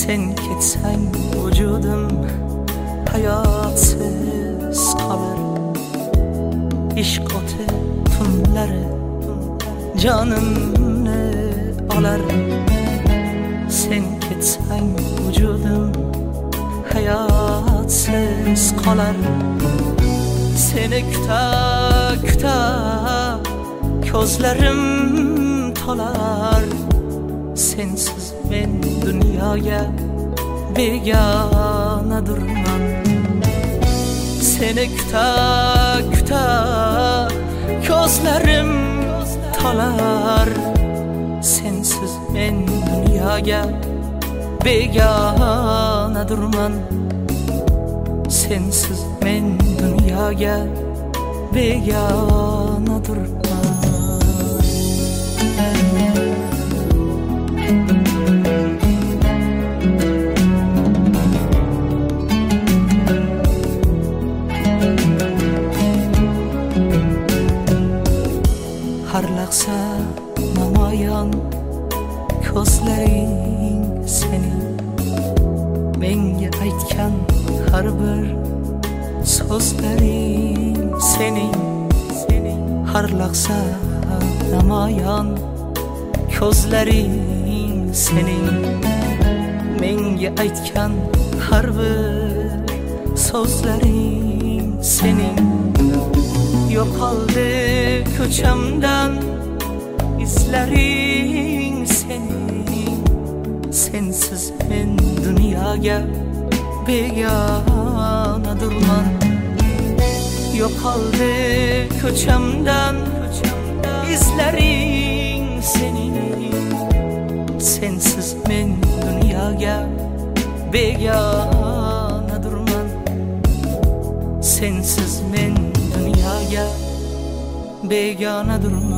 Sen ketsang vücudum hayotsiz qolar. Ishq o'ti tunlari jonimni olar. Sen ketsang vücudum hayotsiz qolar. Seni kuta kuta ko'zlarim tolar. Sensiz men dunyoga begonadurman. Seni kuta kuta ko'zlarim tolar. Sensiz men dunyoga begonadurman. Sensiz men dunyoga begonadurman. Har lahza namoyon ko'zlaring sening. Menga aytgan har bir so'zlaring sening. Har lahza namoyon ko'zlaring sening. Menga aytgan har bir so'zlaring sening. Yo'qoldi ko'chamdan izlaring sening. Sensiz men dunyoga begonadurman. Yo'qoldi ko'chamdan izlaring sening. Sensiz men dunyoga begonadurman. Sensiz men dunyoga begonadurman.